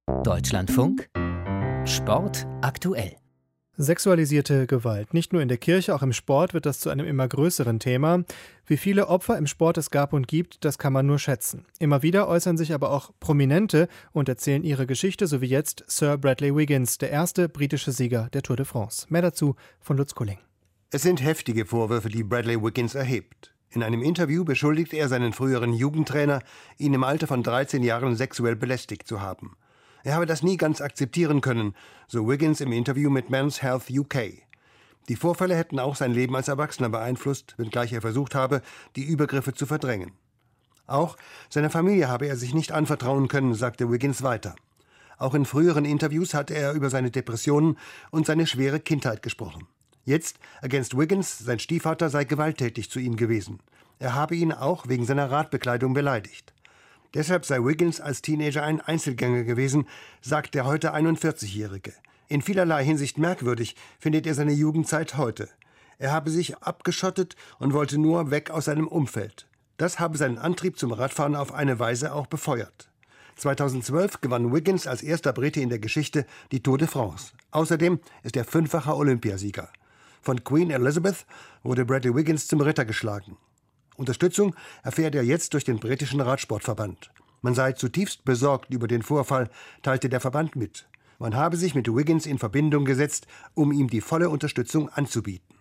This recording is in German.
Deutschlandfunk Sport aktuell. Sexualisierte Gewalt. Nicht nur in der Kirche, auch im Sport wird das zu einem immer größeren Thema. Wie viele Opfer im Sport es gab und gibt, das kann man nur schätzen. Immer wieder äußern sich aber auch Prominente und erzählen ihre Geschichte, so wie jetzt Sir Bradley Wiggins, der erste britische Sieger der Tour de France. Mehr dazu von Lutz Kulling. Es sind heftige Vorwürfe, die Bradley Wiggins erhebt. In einem Interview beschuldigt er seinen früheren Jugendtrainer, ihn im Alter von 13 Jahren sexuell belästigt zu haben. Er habe das nie ganz akzeptieren können, so Wiggins im Interview mit Men's Health UK. Die Vorfälle hätten auch sein Leben als Erwachsener beeinflusst, wenngleich er versucht habe, die Übergriffe zu verdrängen. Auch seiner Familie habe er sich nicht anvertrauen können, sagte Wiggins weiter. Auch in früheren Interviews hatte er über seine Depressionen und seine schwere Kindheit gesprochen. Jetzt ergänzt Wiggins, sein Stiefvater sei gewalttätig zu ihm gewesen. Er habe ihn auch wegen seiner Radbekleidung beleidigt. Deshalb sei Wiggins als Teenager ein Einzelgänger gewesen, sagt der heute 41-Jährige. In vielerlei Hinsicht merkwürdig findet er seine Jugendzeit heute. Er habe sich abgeschottet und wollte nur weg aus seinem Umfeld. Das habe seinen Antrieb zum Radfahren auf eine Weise auch befeuert. 2012 gewann Wiggins als erster Brite in der Geschichte die Tour de France. Außerdem ist er 5-facher Olympiasieger. Von Queen Elizabeth wurde Bradley Wiggins zum Ritter geschlagen. Unterstützung erfährt er jetzt durch den britischen Radsportverband. Man sei zutiefst besorgt über den Vorfall, teilte der Verband mit. Man habe sich mit Wiggins in Verbindung gesetzt, um ihm die volle Unterstützung anzubieten.